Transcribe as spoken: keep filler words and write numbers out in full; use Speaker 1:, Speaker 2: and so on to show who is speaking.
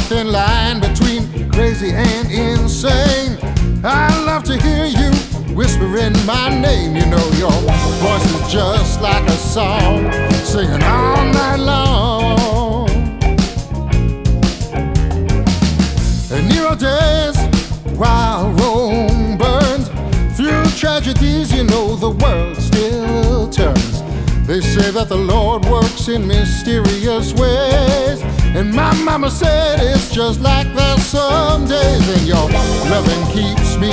Speaker 1: thin line between crazy and insane. I love to hear you whispering my name. You know your voice is just like a song, singing all night long. And Nero days while Rome burns, through tragedies, you know the world still turns. They say that the Lord works in mysterious ways, and my mama said it's just like that some days. And your loving keeps me